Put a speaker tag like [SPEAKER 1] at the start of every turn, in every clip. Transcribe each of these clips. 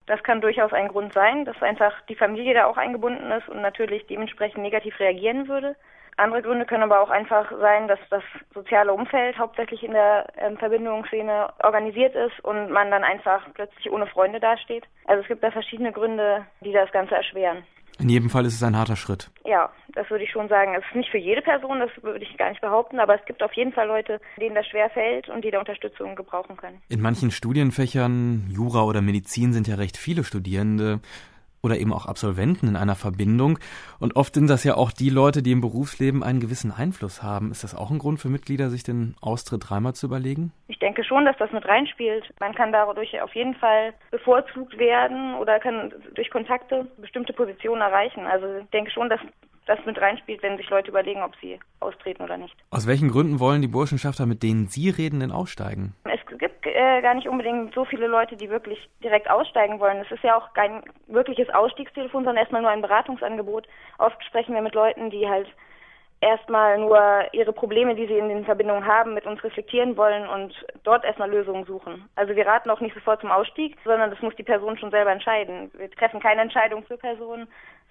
[SPEAKER 1] Das kann durchaus ein Grund sein, dass einfach die Familie da auch eingebunden ist und natürlich dementsprechend negativ reagieren würde. Andere Gründe können aber auch einfach sein, dass das soziale Umfeld hauptsächlich in der Verbindungsszene organisiert ist und man dann einfach plötzlich ohne Freunde dasteht. Also es gibt da verschiedene Gründe, die das Ganze erschweren.
[SPEAKER 2] In jedem Fall ist es ein harter Schritt.
[SPEAKER 1] Ja, das würde ich schon sagen. Es ist nicht für jede Person, das würde ich gar nicht behaupten, aber es gibt auf jeden Fall Leute, denen das schwer fällt und die da Unterstützung gebrauchen können.
[SPEAKER 2] In manchen Studienfächern, Jura oder Medizin, sind ja recht viele Studierende oder eben auch Absolventen in einer Verbindung. Und oft sind das ja auch die Leute, die im Berufsleben einen gewissen Einfluss haben. Ist das auch ein Grund für Mitglieder, sich den Austritt dreimal zu überlegen?
[SPEAKER 1] Ich denke schon, dass das mit reinspielt. Man kann dadurch auf jeden Fall bevorzugt werden oder kann durch Kontakte bestimmte Positionen erreichen. Also ich denke schon, dass das mit reinspielt, wenn sich Leute überlegen, ob sie austreten oder nicht.
[SPEAKER 2] Aus welchen Gründen wollen die Burschenschafter, mit denen Sie reden, denn aussteigen?
[SPEAKER 1] Es gibt gar nicht unbedingt so viele Leute, die wirklich direkt aussteigen wollen. Es ist ja auch kein wirkliches Ausstiegstelefon, sondern erstmal nur ein Beratungsangebot. Oft sprechen wir mit Leuten, die halt erstmal nur ihre Probleme, die sie in den Verbindungen haben, mit uns reflektieren wollen und dort erstmal Lösungen suchen. Also wir raten auch nicht sofort zum Ausstieg, sondern das muss die Person schon selber entscheiden. Wir treffen keine Entscheidung für Personen,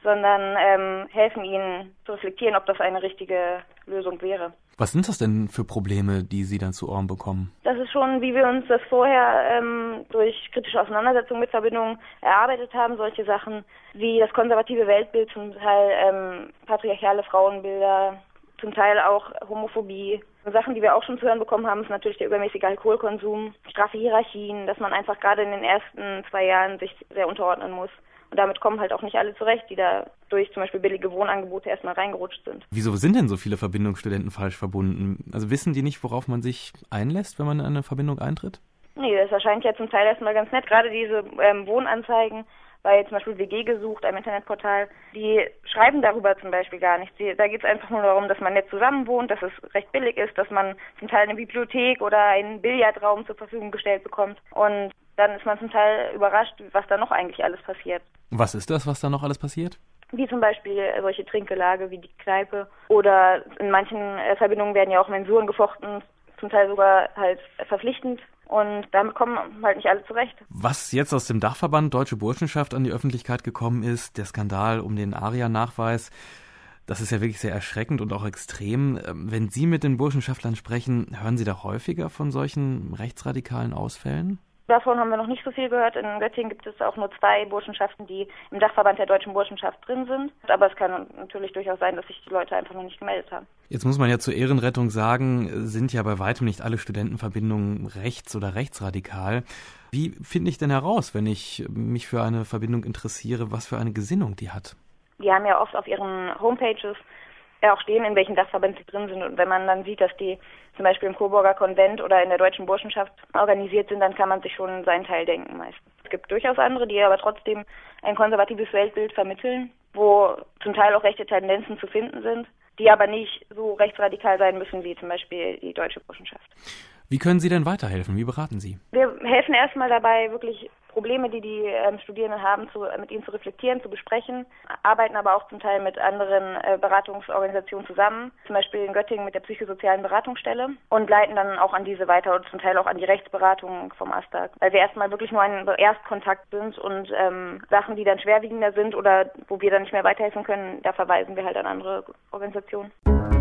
[SPEAKER 1] sondern helfen ihnen zu reflektieren, ob das eine richtige Lösung wäre.
[SPEAKER 2] Was sind das denn für Probleme, die Sie dann zu Ohren bekommen?
[SPEAKER 1] Das ist schon, wie wir uns das vorher durch kritische Auseinandersetzungen mit Verbindungen erarbeitet haben, solche Sachen wie das konservative Weltbild, zum Teil patriarchale Frauenbilder, zum Teil auch Homophobie. Sachen, die wir auch schon zu hören bekommen haben, ist natürlich der übermäßige Alkoholkonsum, straffe Hierarchien, dass man einfach gerade in den ersten 2 Jahren sich sehr unterordnen muss. Und damit kommen halt auch nicht alle zurecht, die da durch zum Beispiel billige Wohnangebote erstmal reingerutscht sind.
[SPEAKER 2] Wieso sind denn so viele Verbindungsstudenten falsch verbunden? Also wissen die nicht, worauf man sich einlässt, wenn man in eine Verbindung eintritt?
[SPEAKER 1] Nee, das erscheint ja zum Teil erstmal ganz nett. Gerade diese Wohnanzeigen bei zum Beispiel WG gesucht, einem Internetportal, die schreiben darüber zum Beispiel gar nichts. Da geht es einfach nur darum, dass man nett zusammen wohnt, dass es recht billig ist, dass man zum Teil eine Bibliothek oder einen Billardraum zur Verfügung gestellt bekommt. Und dann ist man zum Teil überrascht, was da noch eigentlich alles passiert.
[SPEAKER 2] Was ist das, was da noch alles passiert?
[SPEAKER 1] Wie zum Beispiel solche Trinkgelage wie die Kneipe. Oder in manchen Verbindungen werden ja auch Mensuren gefochten, zum Teil sogar halt verpflichtend. Und damit kommen halt nicht alle zurecht. Was
[SPEAKER 2] jetzt aus dem Dachverband Deutsche Burschenschaft an die Öffentlichkeit gekommen ist, der Skandal um den ARIA-Nachweis, das ist ja wirklich sehr erschreckend und auch extrem. Wenn Sie mit den Burschenschaftlern sprechen, hören Sie da häufiger von solchen rechtsradikalen Ausfällen?
[SPEAKER 1] Davon haben wir noch nicht so viel gehört. In Göttingen gibt es auch nur 2 Burschenschaften, die im Dachverband der Deutschen Burschenschaft drin sind. Aber es kann natürlich durchaus sein, dass sich die Leute einfach noch nicht gemeldet haben.
[SPEAKER 2] Jetzt muss man ja zur Ehrenrettung sagen, sind ja bei weitem nicht alle Studentenverbindungen rechts- oder rechtsradikal. Wie finde ich denn heraus, wenn ich mich für eine Verbindung interessiere, was für eine Gesinnung die hat?
[SPEAKER 1] Die haben ja oft auf ihren Homepages auch stehen, in welchen Dachverbänden sie drin sind. Und wenn man dann sieht, dass die zum Beispiel im Coburger Konvent oder in der Deutschen Burschenschaft organisiert sind, dann kann man sich schon seinen Teil denken meistens. Es gibt durchaus andere, die aber trotzdem ein konservatives Weltbild vermitteln, wo zum Teil auch rechte Tendenzen zu finden sind, die aber nicht so rechtsradikal sein müssen wie zum Beispiel die Deutsche Burschenschaft.
[SPEAKER 2] Wie können Sie denn weiterhelfen? Wie beraten Sie?
[SPEAKER 1] Wir helfen erstmal dabei, wirklich Probleme, die Studierenden haben, mit ihnen zu reflektieren, zu besprechen, arbeiten aber auch zum Teil mit anderen Beratungsorganisationen zusammen, zum Beispiel in Göttingen mit der psychosozialen Beratungsstelle und leiten dann auch an diese weiter und zum Teil auch an die Rechtsberatung vom AStA, weil wir erstmal wirklich nur ein Erstkontakt sind und Sachen, die dann schwerwiegender sind oder wo wir dann nicht mehr weiterhelfen können, da verweisen wir halt an andere Organisationen.